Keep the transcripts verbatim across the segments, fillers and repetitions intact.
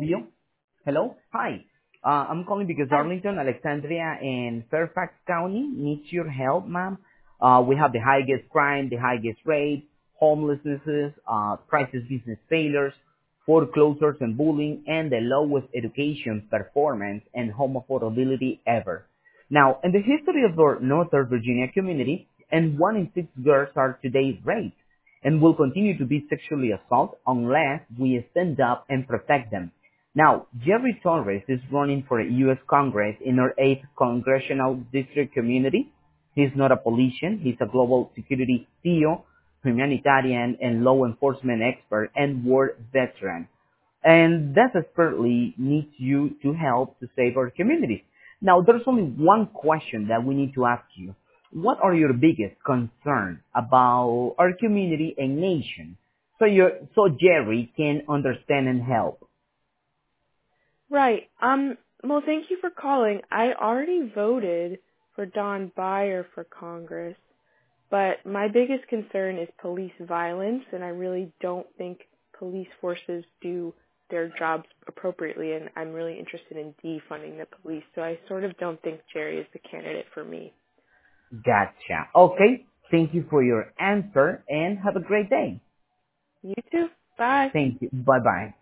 you? Hello? Hi. Uh, I'm calling because Hi. Arlington, Alexandria, and Fairfax County needs your help, ma'am. Uh, we have the highest crime, the highest rate, homelessnesses, uh, crisis business failures, foreclosures and bullying, and the lowest education performance and home affordability ever. Now, in the history of our Northern Virginia community, and one in six girls are today raped and will continue to be sexually assaulted unless we stand up and protect them. Now, Jerry Torres is running for U S Congress in our eighth Congressional District community. He's not a politician. He's a global security C E O, humanitarian and law enforcement expert, and war veteran. And desperately needs you to help to save our communities. Now, there's only one question that we need to ask you. What are your biggest concerns about our community and nation? So you so Jerry can understand and help. Right. Um. Well, thank you for calling. I already voted for Don Beyer for Congress, but my biggest concern is police violence, and I really don't think police forces do their jobs appropriately, and I'm really interested in defunding the police, so I sort of don't think Jerry is the candidate for me. Gotcha. Okay. Thank you for your answer and have a great day. You too. Bye. Thank you. Bye bye.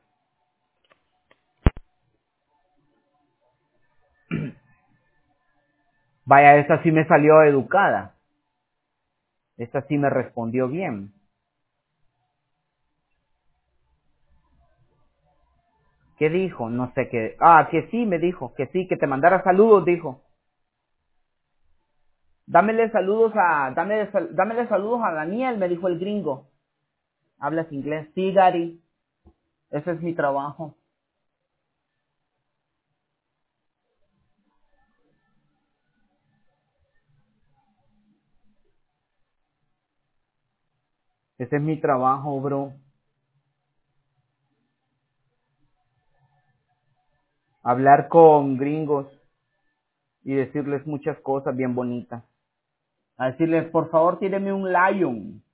Vaya, esa sí me salió educada. Esa sí me respondió bien. ¿Qué dijo? No sé qué. Ah, que sí, me dijo. Que sí, que te mandara saludos, dijo. Dámele saludos a, dámele, sal- dámele saludos a Daniel, me dijo el gringo. ¿Hablas inglés? Sí, Gary. Ese es mi trabajo. Ese es mi trabajo, bro. Hablar con gringos y decirles muchas cosas bien bonitas. A decirles, por favor, tíreme un lion.